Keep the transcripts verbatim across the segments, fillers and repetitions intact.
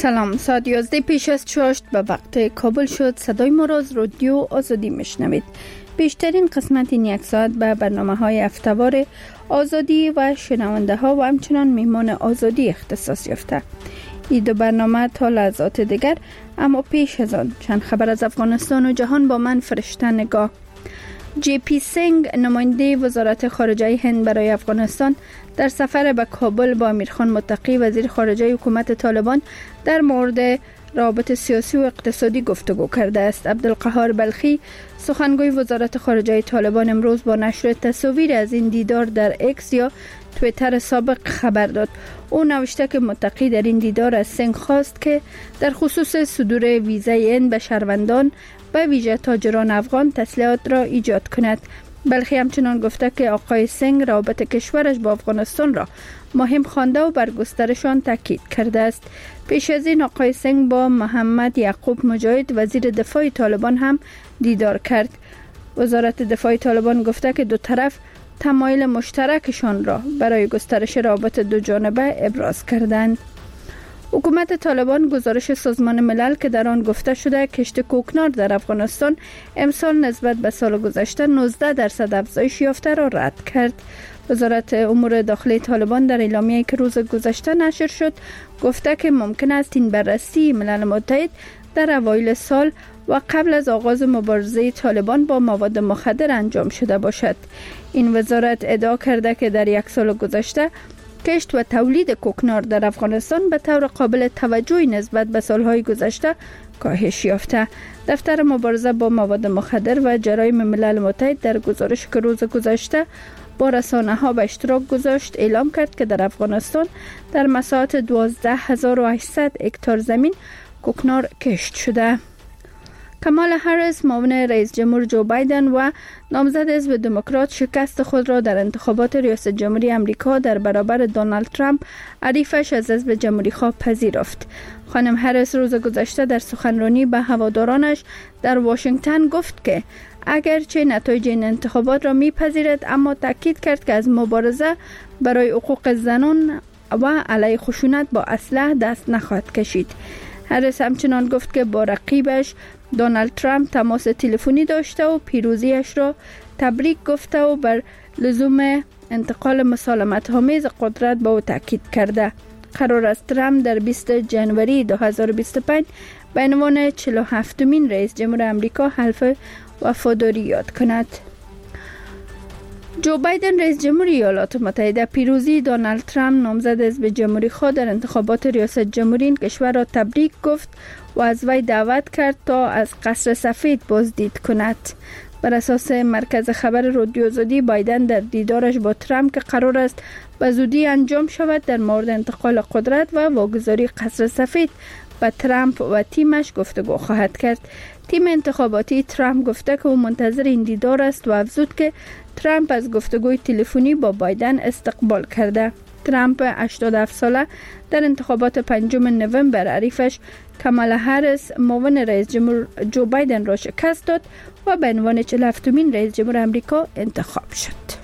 سلام، ساعت یازده پیش از چاشت به وقت کابل شد. صدای ما را از رادیو آزادی میشنوید. بیشترین قسمت این یک ساعت به برنامه های هفته‌وار آزادی و شنونده ها و همچنان میهمان آزادی اختصاص یافته. این دو برنامه تا لحظات دیگر، اما پیش از آن چند خبر از افغانستان و جهان با من فرشته نگاه. جی پی سینگ، نماینده وزارت خارجه هند برای افغانستان، در سفر به کابل با امیرخان متقی وزیر خارجه حکومت طالبان در مورد روابط سیاسی و اقتصادی گفتگو کرده است. عبدالقهار بلخی، سخنگوی وزارت خارجه طالبان، امروز با نشر تصاویر از این دیدار در اکس یا توییتر سابق خبر داد. او نوشته که متقی در این دیدار از سینگ خواست که در خصوص صدور ویزای هند به شهروندان به ویژه تاجران افغان تسلیحات را ایجاد کند. بلخی همچنان گفته که آقای سینگ روابط کشورش با افغانستان را مهم خوانده و بر گسترشان تاکید کرده است. پیش از این آقای سینگ با محمد یعقوب مجاهد، وزیر دفاع طالبان، هم دیدار کرد. وزارت دفاع طالبان گفته که دو طرف تمایل مشترکشان را برای گسترش روابط دو جانبه ابراز کردند. حکومت طالبان گزارش سازمان ملل که در آن گفته شده کشت کوکنار در افغانستان امسال نسبت به سال گذشته نوزده درصد افزایش یافته را رد کرد. وزارت امور داخلی طالبان در اعلامیه‌ای که روز گذشته نشر شد گفته که ممکن است این بررسی ملل متحد در اوایل سال و قبل از آغاز مبارزه طالبان با مواد مخدر انجام شده باشد. این وزارت ادعا کرده که در یک سال گذشته کشت و تولید کوکنار در افغانستان به طور قابل توجهی نسبت به سالهای گذشته کاهش یافته. دفتر مبارزه با مواد مخدر و جرایم ملل متحد در گزارش که روز گذشته با رسانه ها به اشتراک گذاشت اعلام کرد که در افغانستان در مساحت دوازده هزار و هشتصد هکتار زمین کوکنار کشت شده. کمالا هریس، معاون رئیس جمهور جو بایدن و نامزد حزب دموکرات، شکست خود را در انتخابات ریاست جمهوری آمریکا در برابر دونالد ترامپ، حریفش از حزب جمهوری خواه، پذیرفت. خانم هریس روز گذشته در سخنرانی به هوادارانش در واشنگتن گفت که اگرچه نتایج این انتخابات را میپذیرد، اما تاکید کرد که از مبارزه برای حقوق زنان و علیه خشونت با اسلحه دست نخواهد کشید. هریس همچنان گفت که با رقیبش دونالد ترامپ تماس تلفنی داشته و پیروزیش را تبریک گفته و بر لزوم انتقال مسالمت‌آمیز قدرت به او تاکید کرده. قرار است ترامپ در بیستم ژانویه دو هزار و بیست و پنج به عنوان چهل و هفتمین رئیس جمهور آمریکا حلف وفاداری یاد کند. جو بایدن، رئیس جمهور ایالات متحده، پیروزی دونالد ترامپ، نامزد حزب جمهوری خواه، در انتخابات ریاست جمهوری این کشور را تبریک گفت و از وی دعوت کرد تا از قصر سفید بازدید کند. بر اساس مرکز خبر رادیو آزادی، بایدن در دیدارش با ترامپ که قرار است به زودی انجام شود در مورد انتقال قدرت و واگذاری قصر سفید با ترامپ و تیمش گفتگو خواهد کرد. تیم انتخاباتی ترامپ گفته که او منتظر این دیدار است و افزود که ترامپ از گفتگوی تلفنی با بایدن استقبال کرده. ترامپ هشتاد و هفت ساله در انتخابات پنجم نوامبر حریفش کمالا هریس، معاون رئیس جمهور جو بایدن را شکست داد و به عنوان چهل و هفتمین رئیس جمهور آمریکا انتخاب شد.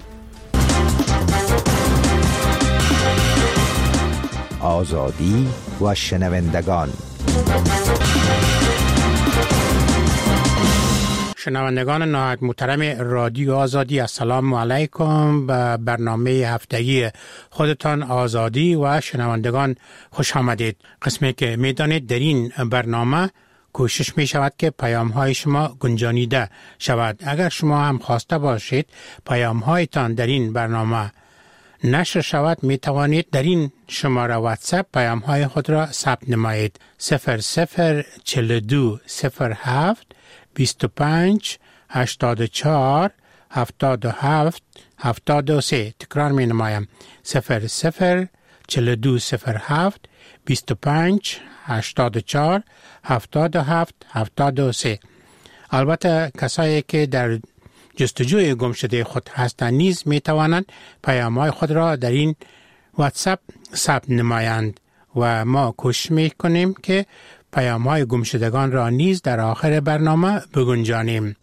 آزادی و شنوندگان. شنوندگان نهایت محترم رادیو آزادی، السلام علیکم. به برنامه هفتگی خودتان آزادی و شنوندگان خوش آمدید. قسمی که میدانید در این برنامه کوشش می شود که پیام های شما گنجانیده شود. اگر شما هم خواسته باشید پیام هایتان در این برنامه نشر شود، می توانید در این شماره واتساپ پیام های خود را ثبت نمایید. صفر صفر چهل و دو صفر هفت بیست و پنج هشتاد و چهار هفتاد و هفت هفتاد و سه. تکرار می نمایم. صفر صفر چهل و دو صفر هفت بیست و پنج هشتاد و چهار هفتاد و هفت هفتاد و سه. البته کسایی که در جستجوی گمشده خود هستند نیز می توانند پیام‌های خود را در این واتساپ ثبت نمایند و ما کوشش می کنیم که پیام‌های گمشدگان را نیز در آخر برنامه بگنجانیم.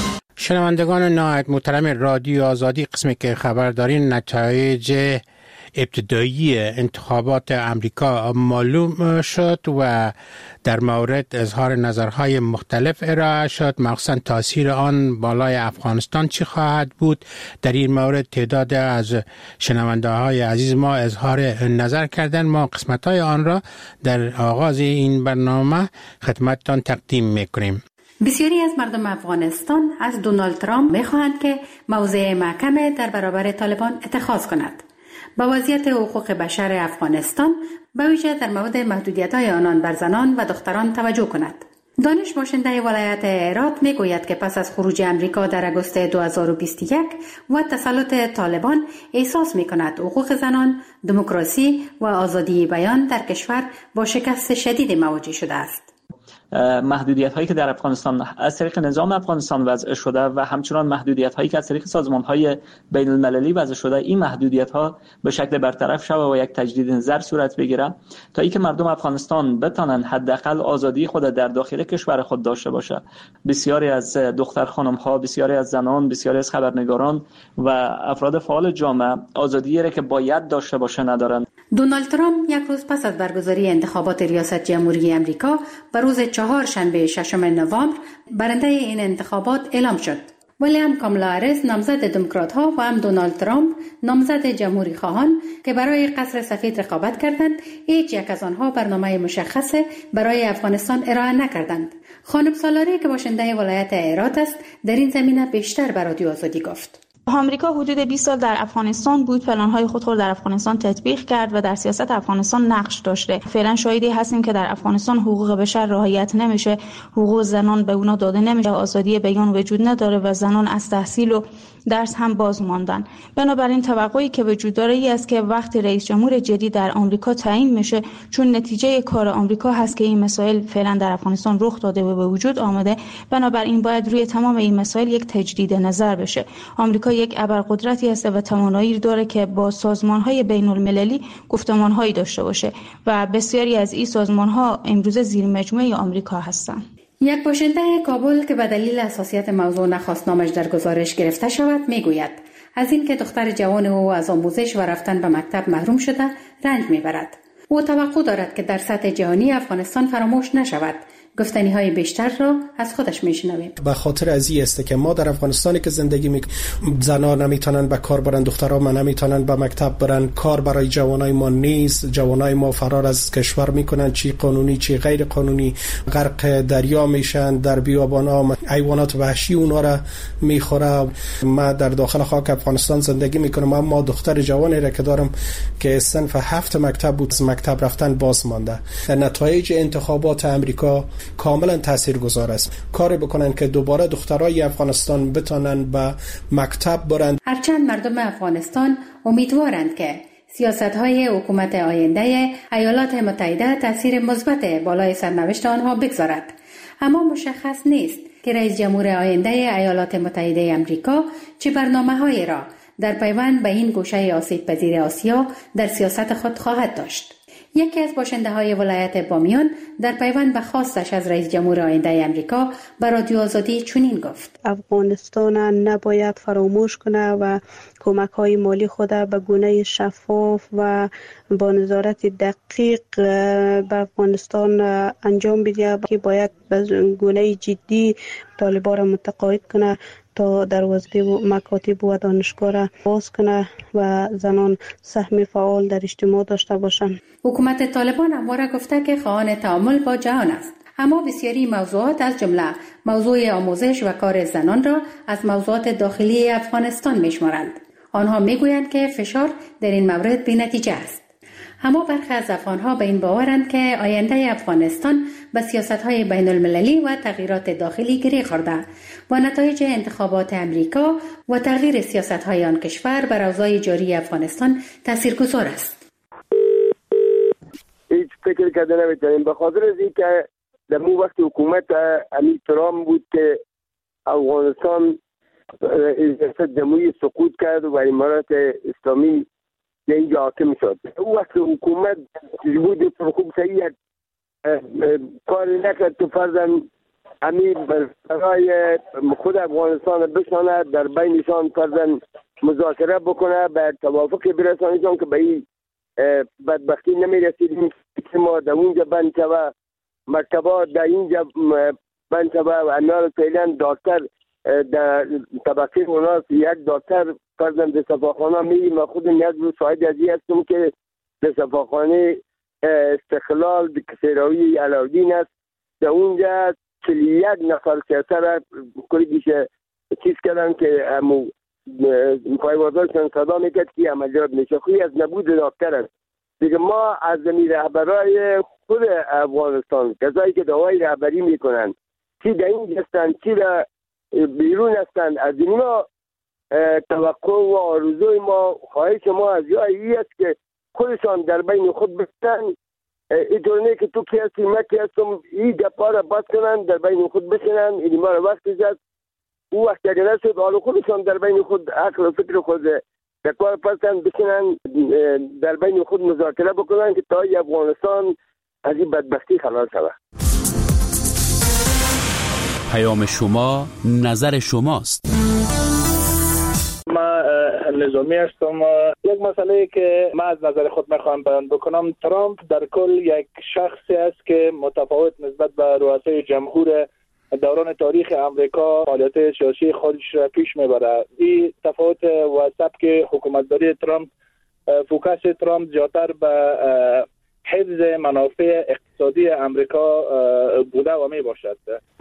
شنوندگان نهایت محترم رادیو آزادی، قسمی که خبر دارین نتایج ابتدایی انتخابات امریکا معلوم شد و در مورد اظهار نظرهای مختلف ارائه شد. مخصوصا تاثیر آن بالای افغانستان چی خواهد بود؟ در این مورد تعداد از شنونده های عزیز ما اظهار نظر کردن. ما قسمت های آن را در آغاز این برنامه خدمتتان تقدیم میکنیم. بسیاری از مردم افغانستان از دونالد ترامپ می‌خواهند که موضع محکم در برابر طالبان اتخاذ کند. با وضعیت حقوق بشر افغانستان به ویژه در مورد محدودیت‌های آنان بر زنان و دختران توجه کند. دانش باشنده ولایت هرات میگوید که پس از خروج امریکا در اگوست دو هزار و بیست و یک و تسلط طالبان احساس می‌کند حقوق زنان، دموکراسی و آزادی بیان در کشور با شکست شدید مواجه شده است. محدودیت هایی که در افغانستان از طریق نظام افغانستان وضع شده و همچنان محدودیت هایی که از طریق سازمان های بین المللی وضع شده، این محدودیت ها به شکل برطرف شود و یک تجدید نظر صورت بگیره تا اینکه مردم افغانستان بتانند حداقل آزادی خود در داخل کشور خود داشته باشه. بسیاری از دختر خانم ها، بسیاری از زنان، بسیاری از خبرنگاران و افراد فعال جامعه آزادی را که باید داشته باشه ندارند. دونالد ترامپ یک روز پس از برگزاری انتخابات ریاست جمهوری امریکا به روز چهارشنبه ششم نوامبر برنده این انتخابات اعلام شد. ولی هم کامالا هریس نامزد دموکرات ها و هم دونالد ترامپ نامزد جمهوری خواهان که برای قصر سفید رقابت کردند، هیچ یک از آنها برنامه مشخص برای افغانستان ارائه نکردند. خانم سالاری که باشنده ولایت هرات است در این زمینه بیشتر به رادیو آزادی گفت. آمریکا حدود بیست سال در افغانستان بود، پلن‌های خود را در افغانستان تطبیق کرد و در سیاست افغانستان نقش داشته. فعلا شاهدی هستیم که در افغانستان حقوق بشر رعایت نمیشه، حقوق زنان به اونا داده نمیشه، آزادی بیان وجود نداره و زنان از تحصیل و درس هم باز ماندن. بنابراین توقعی که وجود داره ای است که وقتی رئیس جمهور جدید در آمریکا تعیین میشه، چون نتیجه کار آمریکا هست که این مسائل فعلا در افغانستان رخ داده و به وجود آمده، بنابراین باید روی تمام این مسائل یک تجدید نظر بشه. آمریکا یک ابرقدرتی است و توانایی داره که با سازمان‌های بین‌المللی گفتمان‌هایی داشته باشه و بسیاری از این سازمان‌ها امروز زیر مجموعه آمریکا هستند. یک باشنده کابل که به دلیل حساسیت موضوع نخواست نامش در گزارش گرفته شود میگوید از این که دختر جوان او از آموزش و رفتن به مکتب محروم شده رنج میبرد. او توقع دارد که در سطح جهانی افغانستان فراموش نشود. گفتنی های بیشتر را از خودش میشنویم. به خاطر از این است که ما در افغانستانی که زندگی می زن‌ها نمیتونن به کار برن، دخترها ما نمیتونن به مکتب برن، کار برای جوانای ما نیست، جوانای ما فرار از کشور میکنن، چی قانونی چی غیر قانونی، غرق دریا میشن، در بیابان‌ها حیوانات وحشی اونها را میخوره. ما در داخل خاک افغانستان زندگی میکنم، اما دختر جوانی را که دارم که صنف هفت مکتب بود، مکتب رفتن باز مانده. نتایج انتخابات امریکا کاملا تاثیرگذار است. کاری بکنن که دوباره دخترای افغانستان بتونن به مکتب برن. هرچند مردم افغانستان امیدوارند که سیاست‌های حکومت آینده ایالات متحده تاثیر مثبت بالای سرنوشت آنها بگذارد، اما مشخص نیست که رئیس جمهور آینده ایالات متحده آمریکا چه برنامه‌هایی را در پیوند به این گوشه آسیب پذیر آسیا در سیاست خود خواهد داشت. یکی از باشنده های ولایت بامیان در پیوند به خواستش از رئیس جمهور آینده امریکا به رادیو آزادی چنین گفت: افغانستان نباید فراموش کنه و کمک های مالی خود به گونه شفاف و با نظارت دقیق به افغانستان انجام بده، که باید به گونه جدی طالبان را متقاعد کنه تا دروازه و مکاتب و دانشگاه را باز کنه و زنان سهم فعال در اجتماع داشته باشند. حکومت طالبان همواره گفته که خواهان تعامل با جهان است، اما بسیاری موضوعات از جمله موضوع آموزش و کار زنان را از موضوعات داخلی افغانستان می‌شمارند. آنها میگویند که فشار در این مورد بی‌نتیجه است. اما برخی از افغانها به این باورند که آینده افغانستان به سیاست‌های بین‌المللی و تغییرات داخلی گره خورده و نتایج انتخابات امریکا و تغییر سیاست‌های آن کشور بر اوضاع جاری افغانستان تاثیرگذار است. هیچ فکر کرده نمی‌تونیم، به خاطر از اینکه در اون وقت حکومت امیر ترامپ بود که افغانستان ریاست جمهوری سقوط کرد و امارات اسلامی اینجا حاکم شد. اون وقت حکومت بود خوب صحیح کاری نکرد که فرضاً امیر برای خود افغانستان بشاند، در بینشان فرضاً مذاکره بکنه، به توافق برسانه، چون که به این بدبختی نمی رسیدیم که ما در اونجا بند شوه، مکتبا در اینجا بند شوه و انا فعلا دکتر در طبقه اوناس یک دکتر فرزن در صفاخانه میریم و خود نیاز رو شاهد ازی هستم که در صفاخانه استقلال کسراوی علاودین است، در اونجا چلی یک نفر سیاسر کلی بیشه چیز کردن که همو پایوازاشون صدا میکرد که عملیات میشه. خوی از نبود دکتر است دیگه. ما از زمین رهبرای خود افغانستان، کسایی که دعای رهبری میکنن، چی در این هستن چی در بیرون هستن، از اینا توقع و آرزوی ما، خواهش ما از جایی است که خودشان در بین خود بشن، اینطور نه که تو کی هستی من کی هستم، این گپا را باز کنن، در بین خود بشنن، این ما را وقت زد او وقت اگر نشد حالا خودشان در بین خود عقل و فکر خود در کار پسن بشنن، در بین خود مذاکره بکنن که تا افغانستان از این بدبختی خلاص شود. پیام شما نظر شماست. ما نظامی هستم. یک مسئله که من از نظر خود میخوام بیان بکنم، ترامپ در کل یک شخصی است که متفاوت نسبت به رؤسای جمهور دوران تاریخ امریکا فعالیت سیاسی خودش را پیش میبره. این تفاوت و سبک حکومتداری ترامپ، فوکس ترامپ زیادتر به حفظ منافع اقتصادی امریکا بوده و می باشد.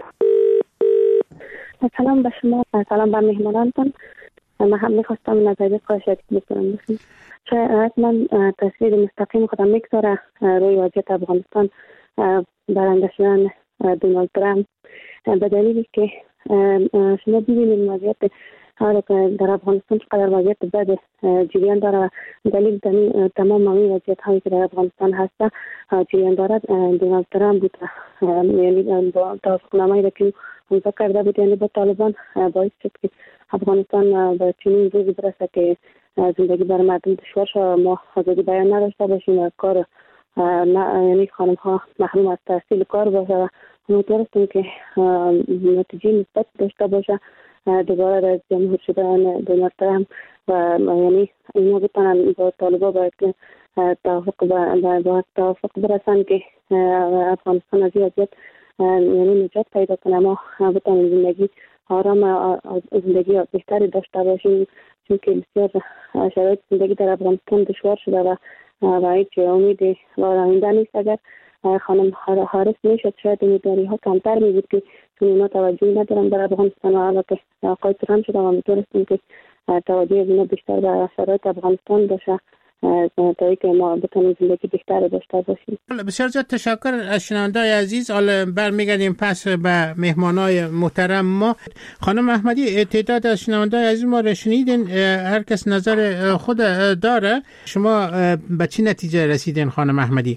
سلام به شما، سلام به مهمانانتان. من هم میخواستم نظریه خواهشت بکنم. شاید من تصویر مستقیم خودم میگذاره روی وضعیت افغانستان برنده شدن دونالد ترامپ، به دلیلی که شما ببینید وضعیت حالا که در افغانستان چقدر وضعیت بد جریان داره و دلیل تمام این وضعیت هایی که در افغانستان هست جریان داره دونالد ترامپ بود. یعنی با توافقنامه‌ای را که امضا کرده بود یعنی با طالبان باعث شد که افغانستان به چنین روزی برسه که زندگی برای مردم دشوار شد، ما آزادی بیان نداشته باشیم و کار یعنی خانم ها محروم از تحصیل کار باشه و امیدوار هستیم که نتیجه مثبت داشته باشه دوباره رئیس جمهور شدن دونالد ترامپ و یعنی اینا بتونن با طالبان باید که توافق با توافق برسن که افغانستان از وضعیت یعنی نجات پیدا کنه، ما بتونیم زندگی آرام زندگی بهتری داشته باشیم، چون که بسیار شرایط زندگی در افغانستان دشوار شده و و هیچ امید و آینده نیست. اگر خانم هاریس میشد شاید امیدواری ها کمتر می بود که چون اینا توجهی ندارن در افغانستان و حالا که آقای ترامپ شده و میتونستیم که توجه اینا بیشتر به شرایط افغانستان باشه تا اینکه ما بتونیم زندگی بهتر داشته باشیم. بسیار زیاد تشکر از شنونده‌های عزیز. حالا برمیگردیم پس به مهمانای محترم ما. خانم احمدی، تعداد از شنونده‌های عزیز ما رو شنیدین، هر کس نظر خود داره. شما به چه نتیجه رسیدین خانم احمدی؟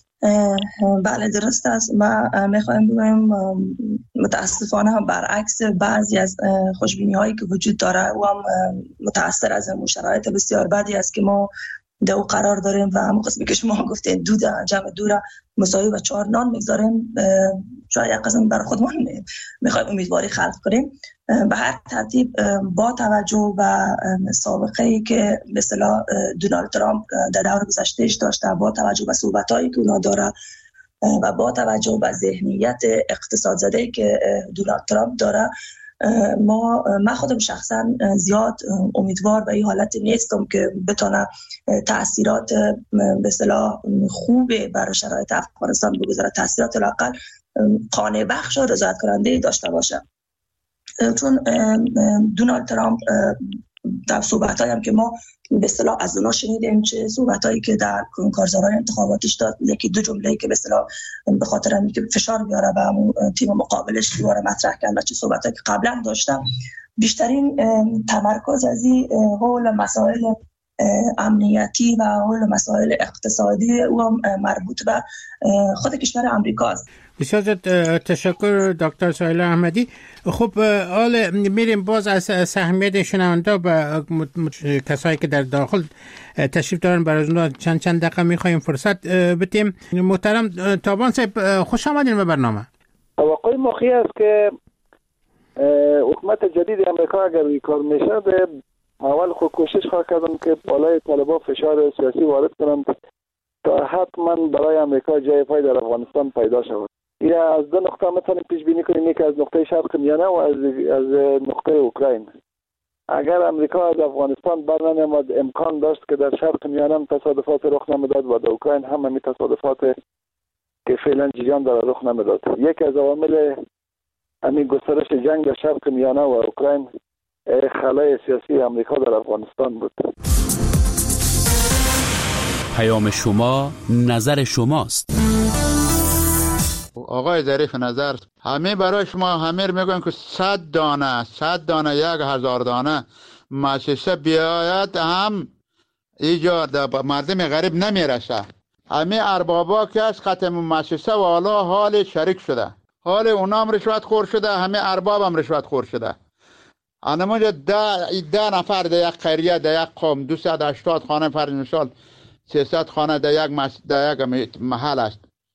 بله درست است. ما میخوایم بگویم متاسفانه برعکس بعضی از خوشبینی هایی که وجود داره و هم متاثر از شرایط بسیار بدی است که ما در او قرار داریم و همون قسمی که شما گفتین دو جمع دو را مساوی با چهار نان میگذاریم. شاید یک قسم برای خودمون میخوایم امیدواری خلق کنیم. به هر ترتیب با توجه به سابقه ای که به اصطلاح دونالد ترامپ در دور گذشتهش داشته، با توجه به صحبتایی که اونا داره و با توجه به ذهنیت اقتصاد زده‌ای که دونالد ترامپ داره، ما من خودم شخصا زیاد امیدوار به این حالت نیستم که بتونه تأثیرات به اصطلاح خوب برای شرایط افغانستان بگذاره، تأثیرات لااقل قانع بخش و رضایت کننده داشته باشه. چون دونالد ترامپ در صحبتایی هم که ما به اصطلاح از اونا شنیدیم، چه صحبتایی که در کارزارهای انتخاباتش داد، یکی دو جمله‌ای که به اصطلاح به خاطر اینکه فشار بیاره به همون تیم مقابلش بیاره مطرح کرد و چه صحبتایی که قبلا داشتم، بیشترین تمرکز از این حول مسائل امنیتی و حول مسائل اقتصادی و مربوط به خود کشور آمریکا است. بسیار تشکر دکتر سهیلا احمدی. خب حالا میریم باز از سهمیت شنونده به کسایی که در داخل تشریف دارن، برای اونها چند چند دقیقه میخوایم فرصت بدیم. محترم تابان صاحب، خوش آمدین به برنامه. توقع مخی است که حکومت جدید امریکا اگر این کار میشه اول خود کوشش خواهد کردم که بالای طالبان فشار سیاسی وارد کنم تا حتما برای امریکا جای پای در افغانستان پیدا شود. یا از دو نقطه میتونیم پیش بینی کنیم، یک از نقطه شرق میانه و از از نقطه اوکراین. اگر امریکا از افغانستان برنمیامد امکان داشت که در شرق میانه هم تصادفات رخ نمیداد و در اوکراین هم همین تصادفات که فعلا جریان داره رخ نمیداد. یک از عوامل همین گسترش جنگ در شرق میانه و اوکراین خلای سیاسی امریکا در افغانستان بود. پیام شما نظر شماست. آقای ظریف نظر، همه برای شما همه میگن که صد دانه صد دانه یک هزار دانه مؤسسه بیاید هم ایجاد مردم غریب نمیرسه. همه اربابا که از ختم مؤسسه و حالا حال شریک شده، حال اونام رشوت خور شده، همه ارباب هم رشوت خور شده. انمونجا ده, ده نفر در یک قریه در یک قوم دویست و هشتاد خانه فرض مثال سیصد خانه در یک مس... در یک محل است،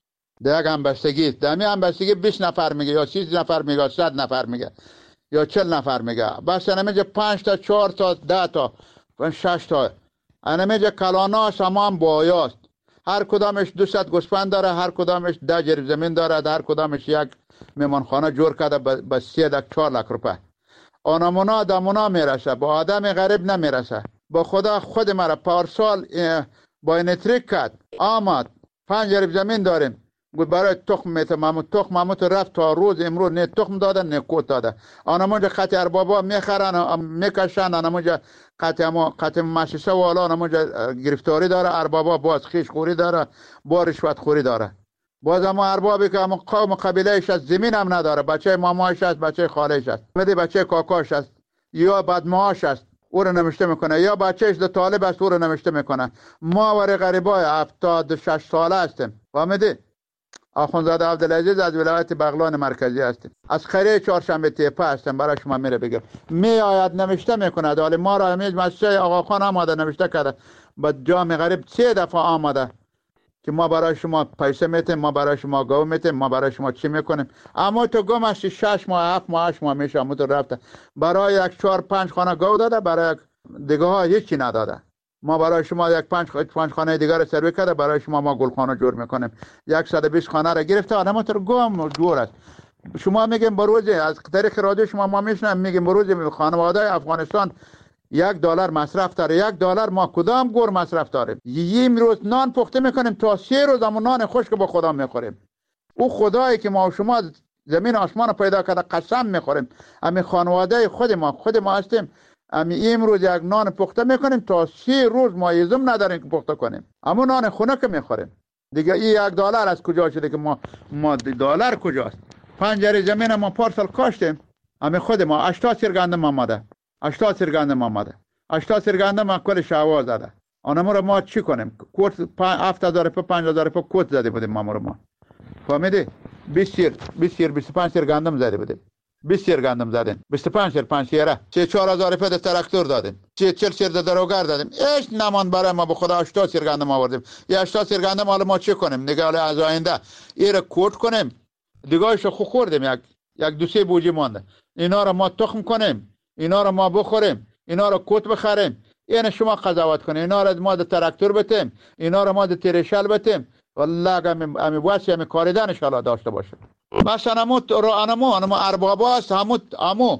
در یک همبستگی است. در همین همبستگی بیست نفر میگه یا سی نفر میگه صد نفر میگه یا چهل نفر میگه. بس انمونجا پنج تا چهار تا ده تا و شش تا انمونجا کلانا سامان بایاست. هر کدامش دویست گوسفند داره، هر کدامش ده جریب زمین داره، هر کدامش یک میمانخانه جور کرده به سه لک چهار لک روپه. آنمونا دمونا میرسه، با آدم غریب نمیرسه. با خدا خود مرا پارسال با اینتریک کرد آمد پنج جریب زمین داریم گفت برای تخم میتم مامو تخم مامو رفت تا روز امروز نه تخم داده نه کوت داده. آنمونجا خط اربابا میخرن میکشن، آنمونجا خط ما خط مؤسسه و حالا آنمونجا گرفتاری داره، اربابا باز خیش خوری داره، با رشوت خوری داره. باز اما اربابی که اما قوم قبیلهش است زمین هم نداره، بچه مامایش است، بچه خالهش است، مدی بچه کاکاش است یا بدمعاش است او رو نمشته میکنه، یا بچهش ده طالب است او رو نمشته میکنه. ما ور غریبای هفتاد و شش ساله هستیم. فهمیدی؟ آخوندزاده عبدالعزیز از ولایت بغلان مرکزی هستیم، از قریه چهارشنبه تیپه هستیم. برای شما میره بگم می آید نمشته میکنه. حالا ما را همیشه مسجد آقا خان آماده نمشته کرده با جام غریب سه دفعه آماده که ما برای شما پیسه میتیم، ما برای شما گو میتیم، ما برای شما چی میکنیم. اما تو گم هستی شش ماه هفت ماه هشت ماه میشه اما تو رفته برای یک چهار پنج خانه گو داده، برای یک دیگه ها هیچی نداده. ما برای شما یک پنج پنج خانه دیگر سروی کرده، برای شما ما گلخانه جور میکنیم. صد و بیست خانه را گرفته آدم تو گم جور است. شما میگیم بروز از طریق رادیو شما ما میشنم میگیم بروز خانواده افغانستان یک دلار مصرف داره. یک دلار ما کدام گور مصرف داریم؟ یه روز نان پخته میکنیم تا سه روز همون نان خشک با خدا میخوریم. او خدایی که ما و شما زمین آسمان پیدا کرده قسم میخوریم. همین خانواده خود ما خود ما هستیم. همین امروز یک نان پخته میکنیم تا سه روز ما ایزم نداریم که پخته کنیم. اما نان خنک میخوریم. دیگه این یک دلار از کجا شده که ما ما دلار کجاست؟ پنجره زمین ما پارسال کاشتیم. همین خود ما هشتاد سیر گندم آمده. هشتاد سیر گندم آمده. هشتاد سیر گندم ما کل شوا زده. آنمو رو ما چی کنیم؟ کوت هفت هزار په پنج هزار په کوت زده بودیم ما رو ما. فهمیدی؟ بیست سیر بیست سیر بیست و پنج سیر گندم زده بودیم. بیست سیر گندم زدیم. بیست و پنج سیر پنج سیره. چه چهار هزار په تراکتور دادیم. چه چهل سیر دروگر دادیم. هیچ نمان برای ما به خدا هشتاد سیر گندم آوردیم. یا هشتاد سیر گندم حالا ما چی کنیم؟ دیگه حالا از آینده ایره کوت کنیم. دیگه‌اشو خو خوردیم یک یک دو سه بوجی مونده. اینا رو ما تخم کنیم. اینا رو ما بخوریم، اینا رو کوت بخریم. یعنی شما قضاوت کنید اینا رو ما در تراکتور بتیم، اینا رو ما در تریشل بتیم. والله امی امی واسی امی کاریدن ان شاء الله داشته باشه. مثلا همو رو انمو انمو اربابا است، همو همو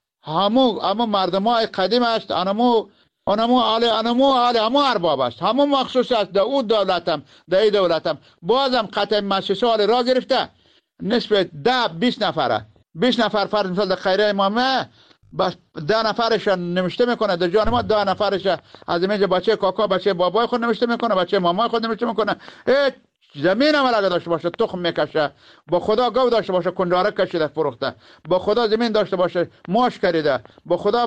همو همو مردمای قدیم است، انمو انمو علی انمو علی همو ارباب است، همو مخصوص است در اون دولتم در این دولتم. بازم قطع مؤسسه حال را گرفته نسبت ده بیست نفره بیست نفر فرض مثال در خیره امامه بس ده نفرش نمیشته میکنه در جان ما. ده نفرش از اینجا بچه کاکا بچه بابای خود نمیشته میکنه، بچه مامای خود نمیشته میکنه. هیچ زمین هم اگه داشته باشه تخم میکشه، با خدا گاو داشته باشه کنجاره کشیده فروخته، با خدا زمین داشته باشه ماش کریده، با خدا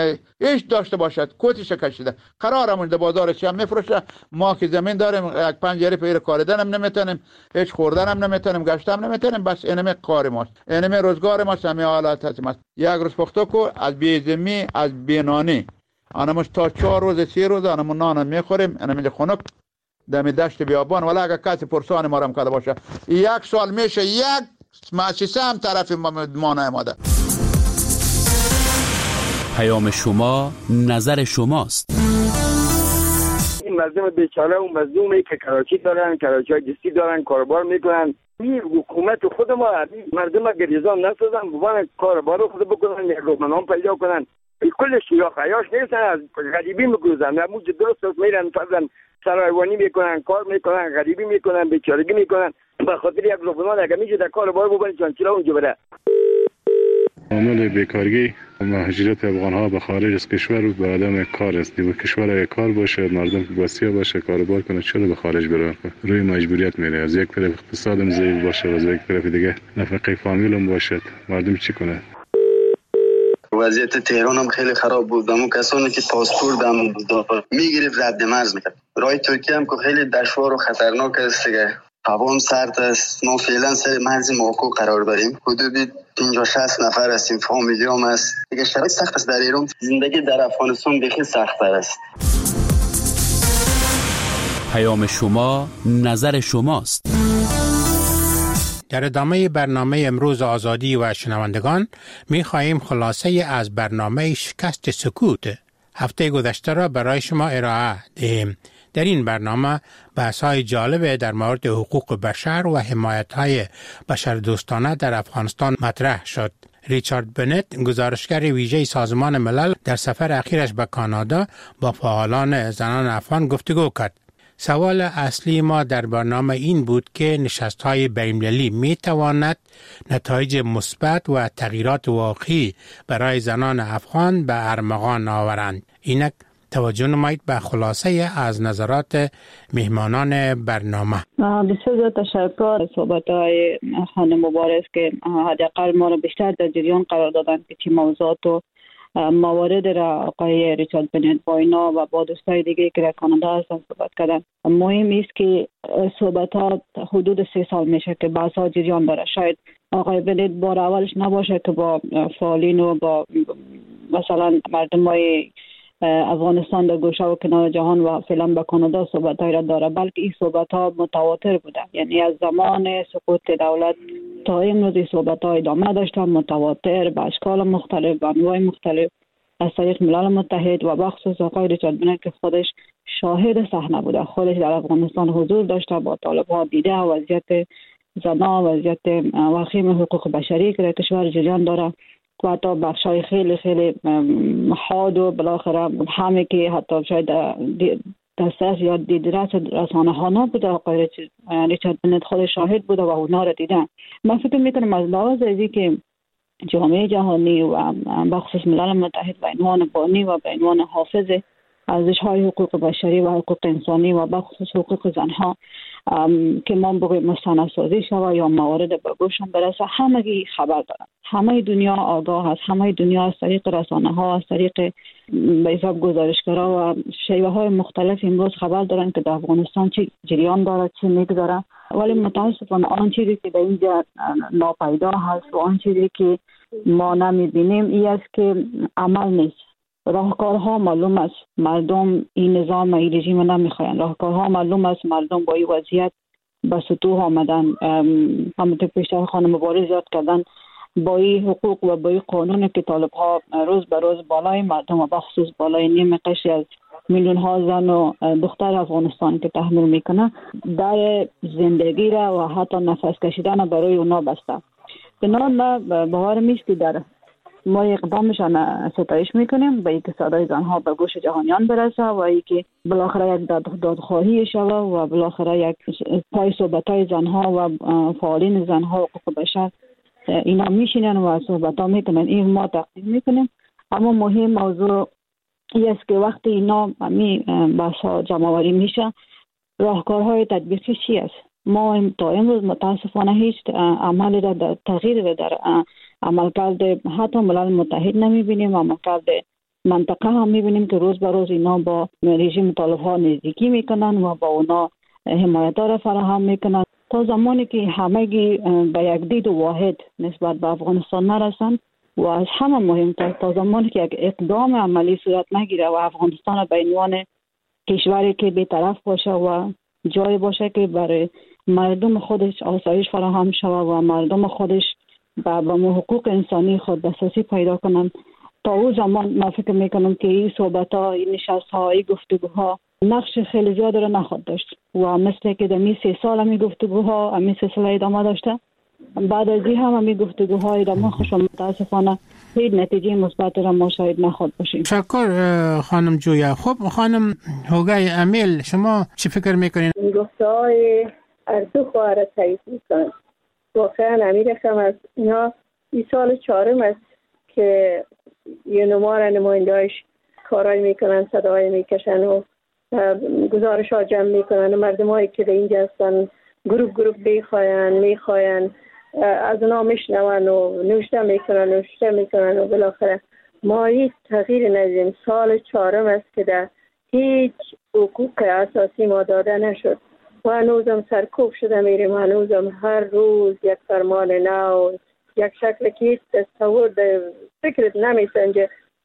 هیچ داشته باشه کوتیش کشیده قرارمون در بازار چی هم میفروشه. ما که زمین داریم یک پنجره پیر کاریدن هم نمیتونیم، هیچ خوردن هم نمیتونیم، گشت هم نمیتونیم. بس اینم کار ماست، اینم روزگار ماست، همین حالت هست. یک روز پخته کو از بیزمی از بینانی آنموش تا چهار روز سه روز آنمون نان میخوریم. اینم خنک دم دشت بیابان. ولی اگه کسی پرسان ما رم کرده باشه یک سال میشه یک مؤسسه هم طرف ما نایماده. پیام شما نظر شماست. این مردم بیچاره و مظلومی که کراچی دارن، کراچی جستی دارن، کاربار میکنن، این حکومت خود ما مردم گریزان نسازن، بوان کاربار خود بکنن، یک روزنامه پیدا کنن، کلش یا خیاش نیستن، از غریبی میگوزن، موج درست میرن فرضاً سرایوانی میکنن، کار میکنن، غریبی میکنن، بیچارگی میکنن، به خاطر یک روزنامه اگه میشه در کاربار بکنن چون چرا اونجا بره. عامل بیکارگی و مهاجرت افغان‌ها به خارج از کشور به عدم کار است. و کشور اگه کار باشه، مردم وسیع باشه، کاروبار کنه، چرا به خارج بره؟ روی مجبوریت میره. از یک طرف اقتصادم ضعیف باشه و از یک طرف دیگه نفقه فامیلم باشه، مردم چی کنه؟ وضعیت تهران هم خیلی خراب بود. اما کسانی که پاسپورت هم میگرفت رد مرز میکرد. راه ترکیه هم که خیلی دشوار و خطرناک است دیگه. هوا هم سرد است. ما فعلا سر مرز ماکو قرار داریم. حدود پنجاه شصت نفر هستیم، فامیلی هم هست دیگه. شرایط سخت است در ایران. زندگی در افغانستان بخیر سخت‌تر است. پیام شما نظر شماست. در ادامه برنامه امروز آزادی و شنوندگان می خواهیم خلاصه از برنامه شکست سکوت هفته گذشته را برای شما ارائه دهیم. در این برنامه بحث‌های جالب در مورد حقوق بشر و حمایت‌های بشردوستانه در افغانستان مطرح شد. ریچارد بنت، گزارشگر ویژه سازمان ملل، در سفر اخیرش به کانادا با فعالان زنان افغان گفتگو کرد. سوال اصلی ما در برنامه این بود که نشست‌های بین‌المللی می‌تواند نتایج مثبت و تغییرات واقعی برای زنان افغان به ارمغان آورند. اینک توجه نمایید به خلاصه از نظرات مهمانان برنامه. بسیار زیاد تشکر. صحبت‌های خانم مبارز که حداقل ما را بیشتر در جریان قرار دادن که چی موضوعات و موارد را آقای ریچارد بنت با اینا و با دوستای دیگه که در کانادا هستن صحبت کردن. مهم است که صحبتات حدود سه سال میشه که بحث ها جریان داره. شاید آقای بنت بار اولش نباشه که با فعالین و با مثلا مردم های افغانستان در گوشه و کنار جهان و فعلا به کانادا صحبت‌های را داره، بلکه این صحبت‌ها متواتر بوده. یعنی از زمان سقوط دولت تا امروز این صحبت‌ها ادامه داشتن، متواتر به اشکال مختلف، به انواع مختلف از طریق ملل متحد و بخصوص آقای ریچارد بنت که خودش شاهد صحنه بوده، خودش در افغانستان حضور داشته، با طالب‌ها دیده وضعیت زنان، وضعیت وخیم حقوق بشری که در کشور جریان داره و حتی بخشای خیلی خیلی حاد و بالاخره همه که حتی شاید دسترس یا دیدرس رسانه ها نبوده. آقای ریچارد بنت خود شاهد بوده و اونا را دیدن. من فکر میکنم از لحاظ ازی که جامعه جهانی و بخصوص ملل متحد و عنوان بانی و به عنوان حافظ ارزش‌های حقوق بشری و حقوق انسانی و بخصوص حقوق زنها که ما بگویم مستندسازی شود یا موارد به گوشم برسه، همگی خبر دارن. همه دنیا آگاه هست، همه دنیا از طریق رسانه ها، از طریق به حساب گزارشگرها و شیوه های مختلف امروز خبر دارن که در افغانستان چی جریان داره، چی میگذره. ولی متاسفانه آن چیزی که در اینجا ناپیدا هست و آن چیزی که ما نمیبینیم این است که عمل نیست. راهکارها معلوم است، مردم این نظام این رژیم نمیخواین. راهکارها معلوم است، مردم با این وضعیت به سطوح آمدن. همونطور پیشتر خانم مبارز یاد کردن، با این حقوق و با این قانون که طالب ها روز به روز بالای مردم و بخصوص بالای نیم قشری از میلیون ها زن و دختر افغانستان که تحمل میکنه، در زندگی را و حتی نفس کشیدن برای اونا بسته. بنابراین ما باورم است که در ما اقدامشان ستایش میکنیم به اینکه صدای زنها به گوش جهانیان برسه و اینکه بالاخره یک دادخواهی شود و بالاخره یک پای صحبتای زنها و فعالین زنها و حقوق بشر اینا میشینن و صحبت‌ها میکنن. این ما تقدیم میکنیم. اما مهم موضوع این است که وقتی اینا می بحث‌ها جمع‌آوری میشه، راهکارهای تطبیقی چی است؟ ما تا امروز متاسفانه هیچ عملی را در تغییر را در عملکرد حتی ملل متحد نمیبینیم. عملکرد منطقه هم میبینیم که روز به روز اینا با رژیم طالب ها نزدیکی میکنن و با اونا حمایت را فراهم میکنن تا زمانی که همگی به یک دید واحد نسبت به افغانستان نرسن و از همه مهمتر تا زمانی که یک اقدام عملی صورت نگیره و افغانستان به عنوان کشوری که بی‌طرف باشه و جای باشه که برای مردم خودش آسایش فراهم شود و مردم خودش با حقوق انسانی خود دسترسی پیدا کنن، تا او زمان من فکر میکنم که این صحبت ها، این نشست ها، این گفتگوها نقش خیلی زیاد رو نخواهد داشت و مثل که در می سه سال همی گفتگوها همی سلسله ادامه داشته. بعد از این هم همی گفتگوها ادامه خوش و متاسفانه هیچ نتیجه مثبت را ما شاید نخواهد باشیم. شکر خانم جویا. خب خانم هوگای امیل، شما چی فکر میکنین؟ این گفته های از دو خواهر تایید میکنن. واقعا امیر هم از اینا این سال چهارم است که یه نمار نمایندهاش کارایی میکنن، صدای میکشن و گزارش ها جمع میکنن و مردم هایی که در اینجا هستن گروپ گروپ بیخواین میخواین از اونا میشنون و نوشته میکنن نوشته میکنن و بالاخره ما هیچ تغییر ندیدیم. سال چهارم است که در هیچ حقوق اساسی ما داده نشد و هنوزم سرکوب شده میریم. هنوزم هر روز یک فرمان نو، یک شکل که هیچ تصور در فکرت نمیسنجه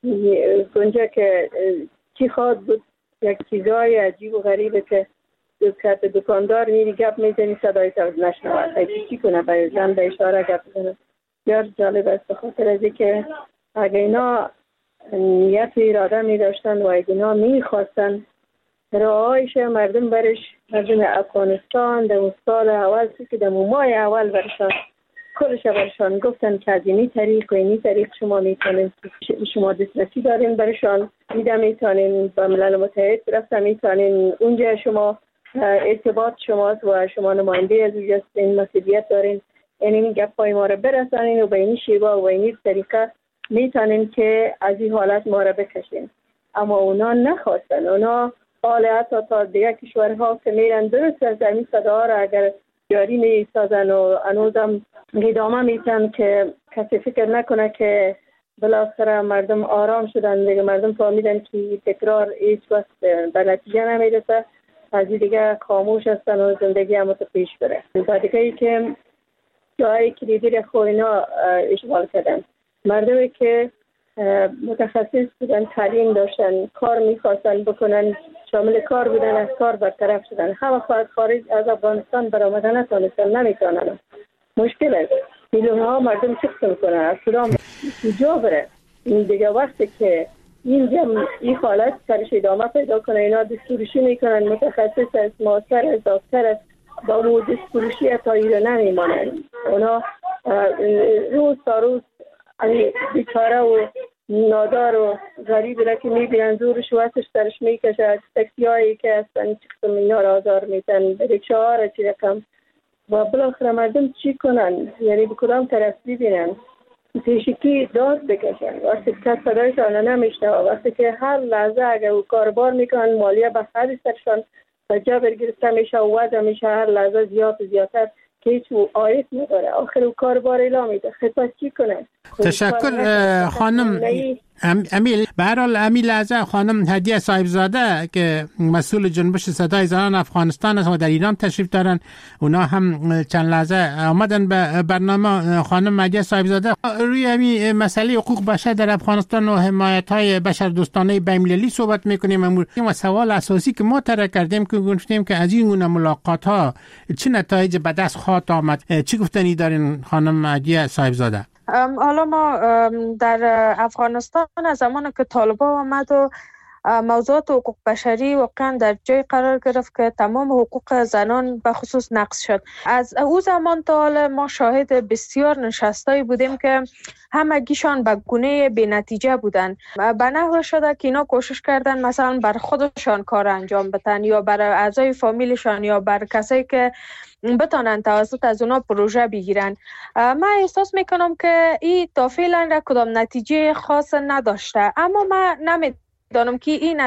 گنجه که چی خواد بود. یک چیزای عجیب و غریبه که دوکت دکاندار میری گپ میزنی صدای تو نشنوه، ایچی چی کنه به زن به اشاره گپ بزنه. بسیار جالب است، بخاطر از اینکه اگه اینا نیت و اراده میداشتن و اگه اینا میخواستن راهایش مردم برش، مردم افغانستان در سال اول که در ماه اول برشان کلش برشان گفتن که از اینی طریق و اینی طریق شما میتونین، شما دسترسی دارین برشان، میده میتونین با ملل متحد برسته، میتونین اونجا شما ارتباط شماست و شما نماینده از اونجا این مسئولیت دارین، این گپای ما رو برسانین و به این شیوه و این طریقه میتونین که از این حالت ما رو بکشین. اما اونا نخواستن. اونا حال حتی تا دیگه کشورها که میرن درست از این صدا را اگر جاری میسازن و هنوزم ادامه میتن که کسی فکر نکنه که بالاخره مردم آرام شدن دیگه، مردم فهمیدن که تکرار هیچ وقت به نتیجه نمیرسه، از دیگه خاموش هستن و زندگی هم پیش بره. و دیگه ای که جایی کلیدی خو اینا اشغال کردن، مردمی که متخصص بودن، تعلیم داشتن، کار میخواستن بکنن، شامل کار بودن، از کار برطرف شدن. همه خواهد خارج از افغانستان برآمدن نتونستن، نمیتونن. مشکل است. میلیون ها مردم چه قسم کنن؟ از کدام کجا بره؟ این دیگه وقتی که این جمع این حالت سرش ادامه پیدا کنه، اینا دستورشی میکنن، متخصص از ماستر از دکتر از با مو دستورشی اتایی رو نمیمانن. اونا روز تا روز بیچاره و نادار و غریب را که میبینن زورش و وقتش سرش میکشه، از تکسی هایی که هستن چی قسم اینا را آزار میتن، ریکشه ها را چی رقم و بالاخره مردم چی کنن؟ یعنی به کدام طرف ببینن؟ پیشکی داد بکشن. وقتی که صدایشان نمیشنه، وقتی که هر لحظه اگر او کاربار میکنن مالیه به خرج سرشان جبر گرفته میشه و وضع میشه هر لحظه زیاد و زیادتر که هیچ آیت نداره. آخر او کاربار اعلام میده، خطا چی کنه؟ تشکر خانم امیل. به هر حال امیل از خانم هدیه صاحبزاده که مسئول جنبش صدای زنان افغانستان است و در ایران تشریف دارن، اونا هم چند لحظه آمدن به برنامه. خانم هدیه صاحبزاده، روی همین مسئله حقوق بشر در افغانستان و حمایت های بشر دوستانه بین‌المللی صحبت میکنیم. امروز و سوال اساسی که ما طرح کردیم که گفتیم که از این گونه ملاقات ها چه نتایج به دست خواهد آمد، چی گفتنی دارین خانم هدیه صاحبزاده؟ حالا ما در افغانستان از زمان که طالبان آمد و موضوعات حقوق بشری واقعا در جای قرار گرفت که تمام حقوق زنان به خصوص نقض شد. از او زمان تا حال ما شاهد بسیار نشستایی بودیم که همگیشان به گونه بی نتیجه بودن. به نحو شده که اینا کوشش کردن مثلا بر خودشان کار انجام بدن یا بر اعضای فامیلشان یا بر کسایی که بتانن توسط از اونا پروژه بگیرن. من احساس میکنم که این تا فعلا را کدام نتیجه خاص نداشته، اما من نمیدانم که این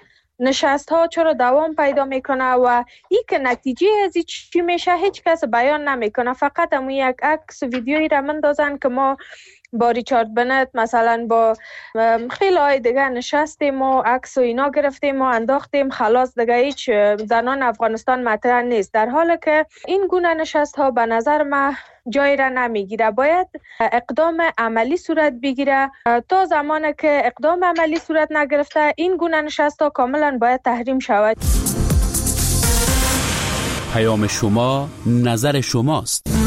نشست ها چرا دوام پیدا میکنه و این که نتیجه از این چی میشه هیچ کس بیان نمیکنه. فقط همون یک عکس ویدیویی را مندازن که ما با ریچارد بنت مثلا با خیلی های دیگه نشستیم و عکس و اینا گرفتیم و انداختیم، خلاص دیگه هیچ زنان افغانستان مطرح نیست، در حالی که این گونه نشست ها به نظر من جای را نمیگیره. باید اقدام عملی صورت بگیره. تا زمانی که اقدام عملی صورت نگرفته این گونه نشست ها کاملا باید تحریم شود. پیام شما نظر شماست.